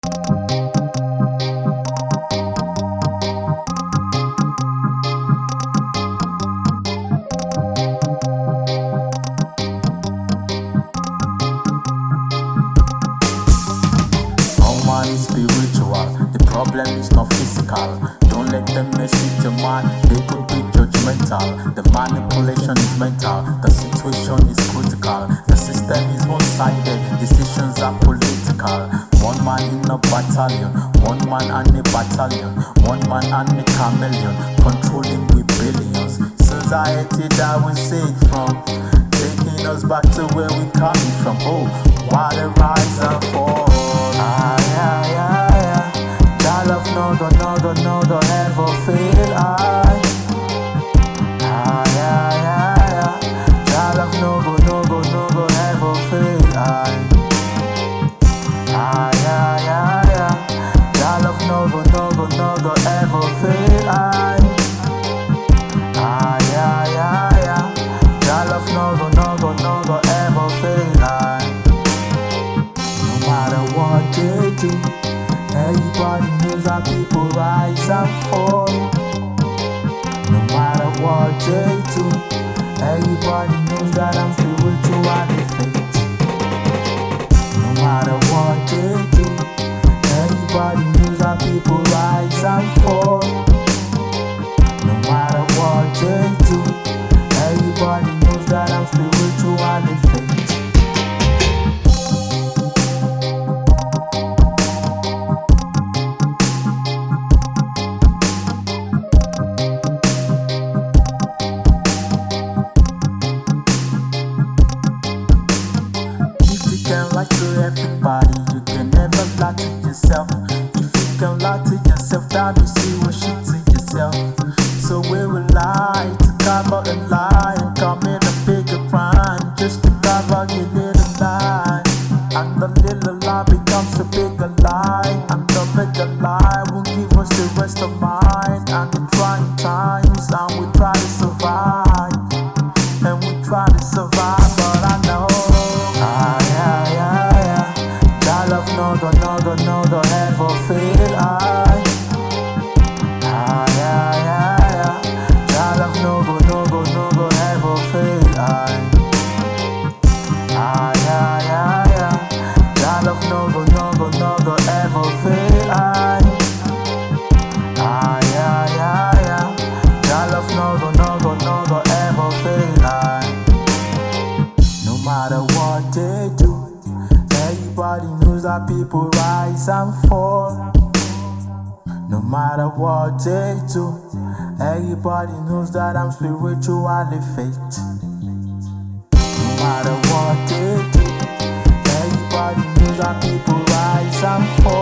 Is spiritual, the problem is not physical. Don't let them mess with your mind, they could be judgmental. The manipulation is mental, the situation is critical. The system is one-sided, decisions are political. One man in a battalion, one man and a battalion, one man and a chameleon, controlling with billions. Society that we saved from, taking us back to where we coming from. Oh, why the rise and fall? That love no go ever fail. That love no go ever fail. That love no go ever fail. That love no go ever fail. No matter what they do, everybody knows that people rise and fall. No matter what they do, everybody knows that I'm spiritually fit. No matter what they do, everybody knows that people rise and fall. No matter what they do, everybody knows that I'm spiritually fit. Lie to everybody, you can never lie to yourself. If you can lie to yourself, that means you will shit to yourself. So we will lie to cover a lie and commit a bigger crime just to cover your little lie. And the little lie becomes a bigger lie, and the bigger lie will give us the rest of mind. And the trying times, and we try to survive, and we try to survive, but I know that love no go ever fail. That love no go ever fail. That love no go ever fail. That love no go ever fail. No matter what they do, everybody knows that people rise and fall. No matter what they do, everybody knows that I'm spiritually fit. No matter what they do, everybody knows that people rise and fall.